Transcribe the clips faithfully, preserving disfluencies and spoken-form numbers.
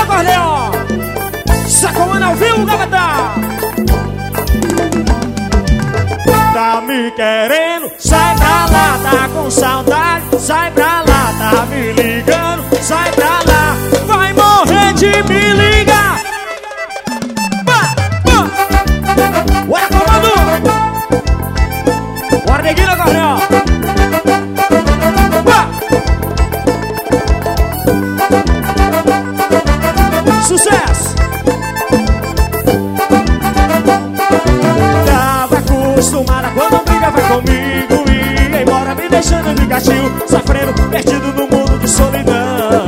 acordeon. Sacomando ao vivo, gavetá. Tá me querendo, sai pra lá, tá com saudade. Sai pra lá, tá me ligando, sai pra lá. Vai morrer de me ligar. Ué, comando! Bora, neguinho, acordeon. Sucesso! Tava acostumada quando brigava comigo, ia embora me deixando de gatinho, sofrendo, perdido no mundo de solidão.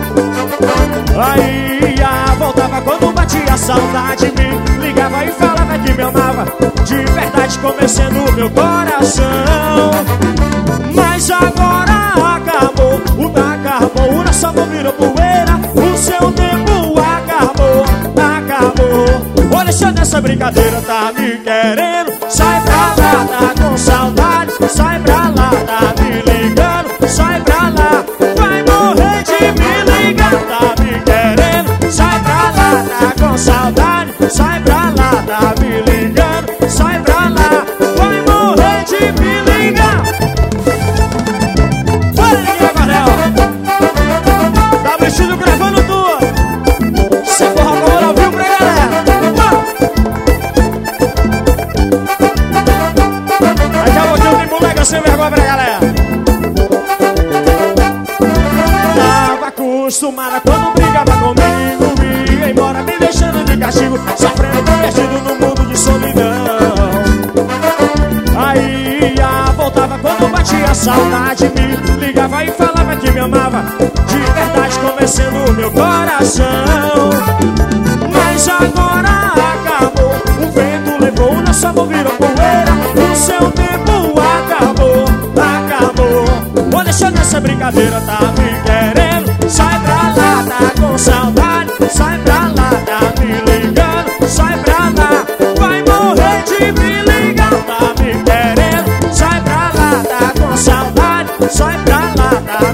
Aí ia, voltava quando batia a saudade, me ligava e falava que me amava, de verdade convencendo o meu coração. Mas agora acabou, o da acabou, o nosso amor virou poeira, o seu tempo acabou, acabou. Olha só nessa brincadeira, tá me querendo, sai pra lá, tá com saudade. Sai pra lá, tá me ligando, sai pra lá. Vai morrer de me ligar, tá me querendo, sai pra lá, tá com saudade. Sai pra lá, tá me ligando, sai pra lá. Vai morrer de me ligar. Olha aqui agora, ó. Tá vestido gravando tudo. Cê porra agora ao vivo pra galera. Daqui a pouquinho tem moleque sem vergonha pra galera. Tava acostumada quando brigava comigo, ia embora me deixando de castigo, sofrendo, perdido no mundo de solidão. Aí ia, voltava quando batia a saudade, me ligava e falava que me amava, de verdade convencendo o meu coração. Mas agora acabou, o vento levou, o nosso amor virou poeira, o seu tempo acabou, acabou. Vou deixar nessa brincadeira, tá me querendo, sai pra lá, tá com saudade. Sai pra lá, tá me ligando, sai pra lá. Vai morrer de me ligar, tá me querendo, sai pra lá, tá com saudade. Sai pra lá, tá